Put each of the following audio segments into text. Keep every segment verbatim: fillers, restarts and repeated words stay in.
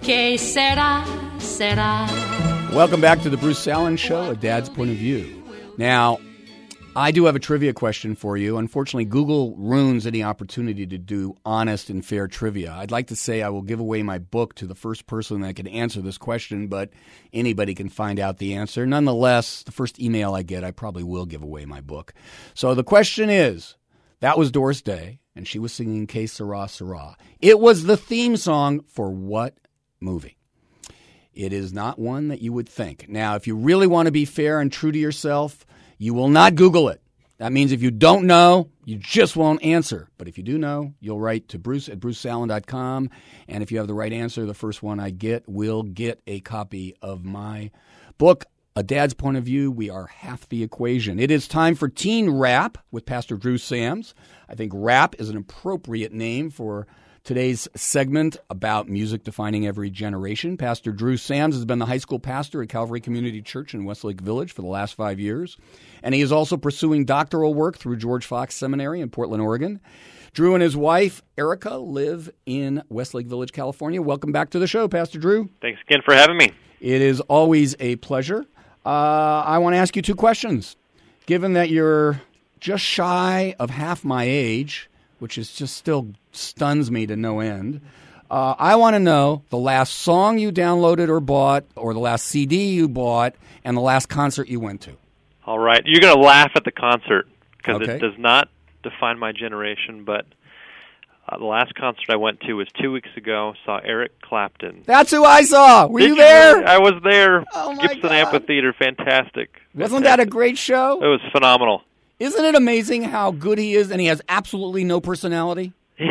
Que sera, sera. Welcome back to the Bruce Allen Show, A Dad's Point of View. Now, I do have a trivia question for you. Unfortunately, Google ruins any opportunity to do honest and fair trivia. I'd like to say I will give away my book to the first person that can answer this question, but anybody can find out the answer. Nonetheless, the first email I get, I probably will give away my book. So the question is, that was Doris Day, and she was singing Que Sera, Sera. It was the theme song for what movie? It is not one that you would think. Now, if you really want to be fair and true to yourself, you will not Google it. That means if you don't know, you just won't answer. But if you do know, you'll write to Bruce at bruce allen dot com. And if you have the right answer, the first one I get will get a copy of my book, A Dad's Point of View. We are half the equation. It is time for Teen Rap with Pastor Drew Sams. I think rap is an appropriate name for today's segment about music defining every generation. Pastor Drew Sams has been the high school pastor at Calvary Community Church in Westlake Village for the last five years. And he is also pursuing doctoral work through George Fox Seminary in Portland, Oregon. Drew and his wife, Erica, live in Westlake Village, California. Welcome back to the show, Pastor Drew. Thanks again for having me. It is always a pleasure. Uh, I want to ask you two questions. Given that you're just shy of half my age, which is just still stuns me to no end. Uh, I want to know the last song you downloaded or bought, or the last C D you bought, and the last concert you went to. All right. You're going to laugh at the concert because Okay. it does not define my generation, but uh, the last concert I went to was two weeks ago. Saw Eric Clapton. That's who I saw. Were Did you there? really? I was there. Oh, my Gibson God. Amphitheater. Fantastic. Wasn't that a great show? It was phenomenal. Isn't it amazing how good he is, and he has absolutely no personality?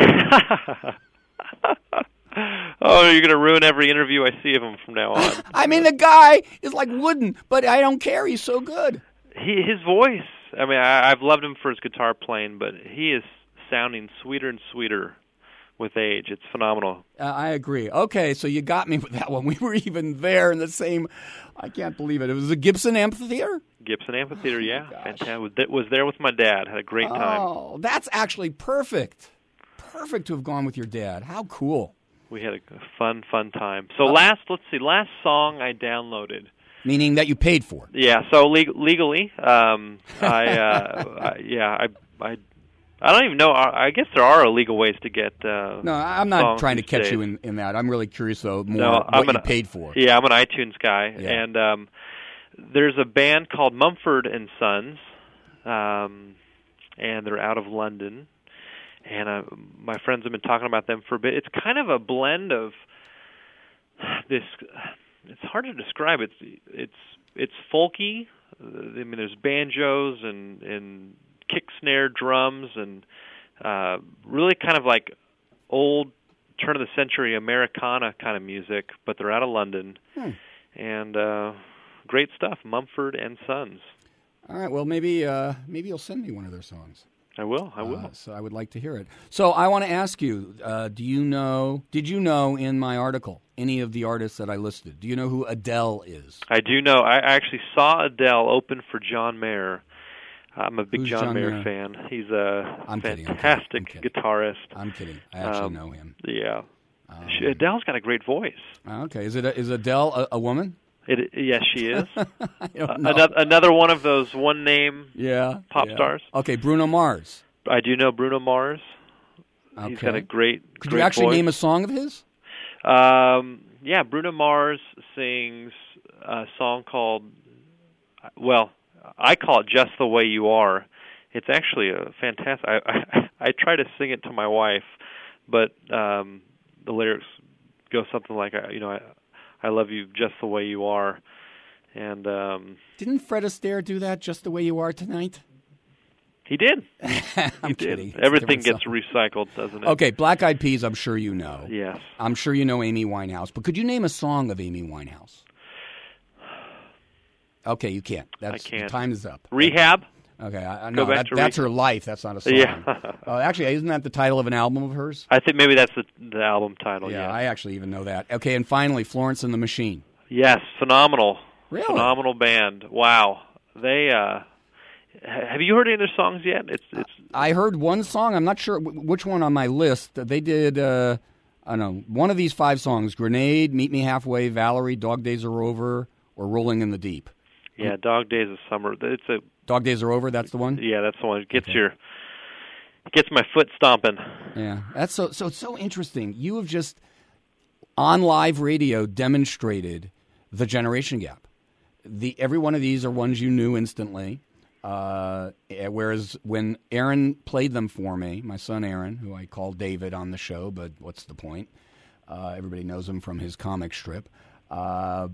Oh, you're going to ruin every interview I see of him from now on. I mean, the guy is like wooden, but I don't care. He's so good. He, his voice, I mean, I, I've loved him for his guitar playing, but he is sounding sweeter and sweeter with age. It's phenomenal. Uh, I agree. Okay, so you got me with that one. We were even there in the same, I can't believe it. It was a Gibson Amphitheater? Gibson Amphitheater, yeah. gosh. Fantastic. Was th- Was there with my dad. Had a great time. Oh, that's actually perfect. Perfect to have gone with your dad. How cool. We had a fun, fun time. So last, let's see, last song I downloaded. Meaning that you paid for. Yeah, so leg- legally, um, I, uh, I, yeah, I, I, I don't even know. I guess there are illegal ways to get. Uh, No, I'm not songs trying to these catch days. you in, in that. I'm really curious, though, more No, what I'm you an- paid for. Yeah, I'm an iTunes guy, Yeah. and um, there's a band called Mumford and Sons, um, and they're out of London. And uh, my friends have been talking about them for a bit. It's kind of a blend of this. It's hard to describe. It's it's it's folky. I mean, there's banjos and and kick snare drums and uh, really kind of like old turn of the century Americana kind of music. But they're out of London, Hmm. and uh, great stuff. Mumford and Sons. All right, well, maybe uh, maybe you'll send me one of their songs. I will. I will. Uh, so I would like to hear it. So I want to ask you, uh, do you know, did you know in my article any of the artists that I listed? Do you know who Adele is? I do know. I actually saw Adele open for John Mayer. I'm a big Who's John, John Mayer, Mayer? fan. He's a I'm kidding, I'm fantastic kidding, I'm kidding. guitarist. I'm kidding. I actually Um, know him. Yeah. Um, She, Adele's got a great voice. Okay, is it a, is Adele a, a woman? It, yes, she is. I don't know. another, another one of those one-name yeah, pop yeah. stars. Okay, Bruno Mars. I do know Bruno Mars. Okay. He's got a great, Could great you actually voice. name a song of his? Um, yeah, Bruno Mars sings a song called, well, I call it Just the Way You Are. It's actually a fantastic, I, I, I try to sing it to my wife, but um, the lyrics go something like, you know, I, I love you just the way you are. And um, Didn't Fred Astaire do that, Just the Way You Are Tonight? he did. I'm He kidding. did. It's a Everything different gets song. recycled, doesn't it? Okay, Black Eyed Peas, I'm sure you know. Yes. I'm sure you know Amy Winehouse, but could you name a song of Amy Winehouse? Okay, you can't. That's, I can't. Time is up. Rehab? Okay, I, I, Go no, back that, to that's Re- her life. That's not a song. Yeah. uh, actually, isn't that the title of an album of hers? I think maybe that's the, the album title, yeah, yeah. I actually even know that. Okay, and finally, Florence and the Machine. Yes, phenomenal. Really? Phenomenal band. Wow. They, uh, have you heard any of their songs yet? It's, it's, I heard one song. I'm not sure w- which one on my list. They did uh, I don't know, one of these five songs, Grenade, Meet Me Halfway, Valerie, Dog Days Are Over, or Rolling in the Deep. Yeah, Dog Days of Summer. It's a Dog Days Are Over, that's the one? Yeah, that's the one. It gets Okay. your gets my foot stomping. Yeah, that's so so it's so interesting. You have just on live radio demonstrated the generation gap. The every one of these are ones you knew instantly. Uh, whereas when Aaron played them for me, my son Aaron, who I call David on the show, but what's the point? Uh, everybody knows him from his comic strip. Uh,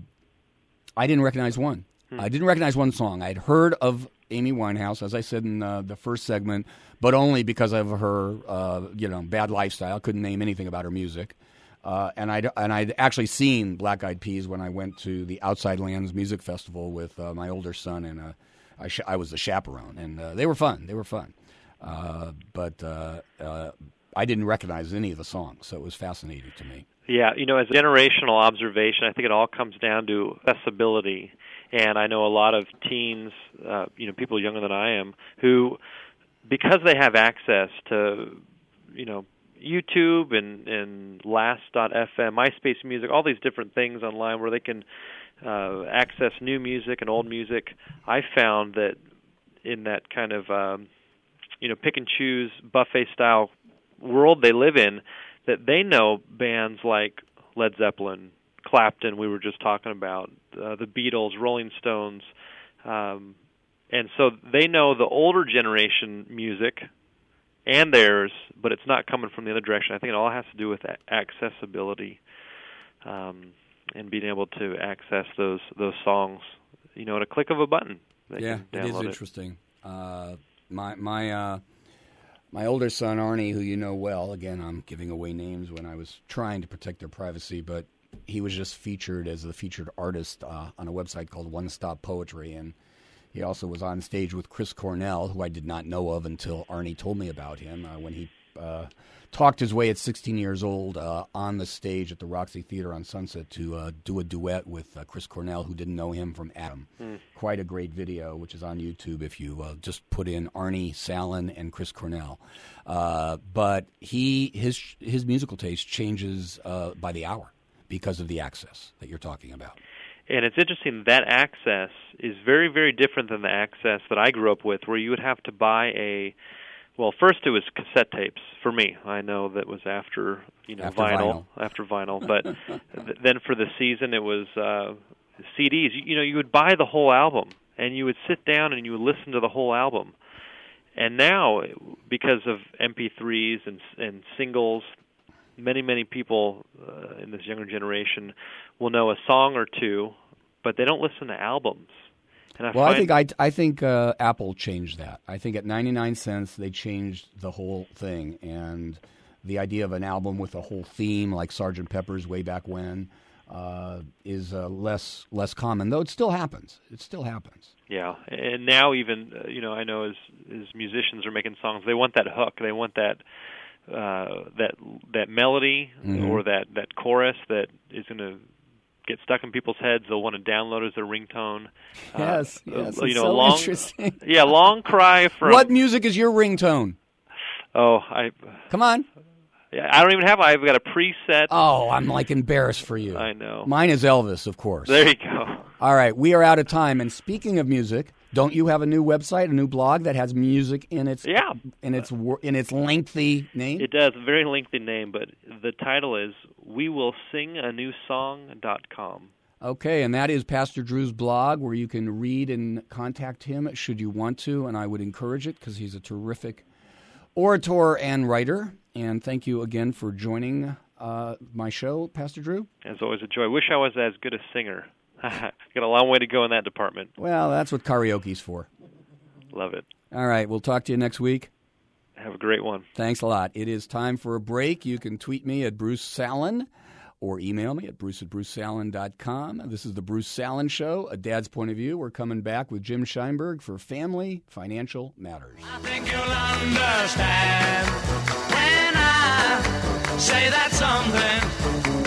I didn't recognize one. Hmm. I didn't recognize one song. I'd heard of Amy Winehouse, as I said in uh, the first segment, but only because of her, uh, you know, bad lifestyle. Couldn't name anything about her music. Uh, and I'd and I'd actually seen Black Eyed Peas when I went to the Outside Lands Music Festival with uh, my older son, and uh, I, sh- I was the chaperone, and uh, they were fun. They were fun, uh, but uh, uh, I didn't recognize any of the songs, so it was fascinating to me. Yeah, you know, as a generational observation, I think it all comes down to accessibility. And I know a lot of teens, uh, you know, people younger than I am, who, because they have access to, you know, YouTube and, and Last dot F M, MySpace Music, all these different things online where they can uh, access new music and old music, I found that in that kind of, um, you know, pick and choose buffet-style world they live in, that they know bands like Led Zeppelin, Clapton, we were just talking about, uh, the Beatles, Rolling Stones, um, and so they know the older generation music and theirs, but it's not coming from the other direction. I think it all has to do with accessibility um, and being able to access those those songs, you know, at a click of a button. They Yeah, can it is download interesting. Uh, my my uh, my older son Arnie, who you know well, again, I'm giving away names when I was trying to protect their privacy, but he was just featured as the featured artist uh, on a website called One Stop Poetry, and he also was on stage with Chris Cornell, who I did not know of until Arnie told me about him uh, when he uh, talked his way at sixteen years old uh, on the stage at the Roxy Theater on Sunset to uh, do a duet with uh, Chris Cornell, who didn't know him from Adam. Mm. Quite a great video, which is on YouTube if you uh, just put in Arnie Sallin and Chris Cornell. Uh, but he his his musical taste changes uh, by the hour because of the access that you're talking about. And it's interesting, that access is very, very different than the access that I grew up with, where you would have to buy a, well, first it was cassette tapes for me. I know that was after, you know, after vinyl, vinyl, after vinyl. But th- then for the season, it was uh, C Ds. You, you know, you would buy the whole album, and you would sit down and you would listen to the whole album. And now, because of M P threes and, and singles, many, many people uh, in this younger generation will know a song or two, but they don't listen to albums. And I well, find I think I, I think uh, Apple changed that. I think at ninety-nine cents they changed the whole thing, and the idea of an album with a whole theme like Sergeant Pepper's way back when uh, is uh, less less common. Though it still happens. It still happens. Yeah, and now even uh, you know I know as as musicians are making songs, they want that hook. They want that. Uh, that that melody mm-hmm. or that, that chorus that is going to get stuck in people's heads. They'll want to download as their ringtone. Yes, uh, yes, you it's know, so long, interesting. Yeah, long cry from. What music is your ringtone? Oh, I. Come on. I don't even have. I've got a preset. Oh, I'm like embarrassed for you. I know. Mine is Elvis, of course. There you go. All right, we are out of time. And speaking of music, don't you have a new website, a new blog that has music in its yeah. in its in its lengthy name? It does, a very lengthy name, but the title is we will sing a new song dot com. Okay, and that is Pastor Drew's blog where you can read and contact him should you want to, and I would encourage it because he's a terrific orator and writer. And thank you again for joining uh, my show, Pastor Drew. As always, a joy. Wish I was as good a singer. Got a long way to go in that department. Well, that's what karaoke's for. Love it. All right, we'll talk to you next week. Have a great one. Thanks a lot. It is time for a break. You can tweet me at Bruce Sallin or email me at bruce at bruce sallin dot com. This is the Bruce Sallin Show, A Dad's Point of View. We're coming back with Jim Scheinberg for Family Financial Matters. I think you'll understand when I say that something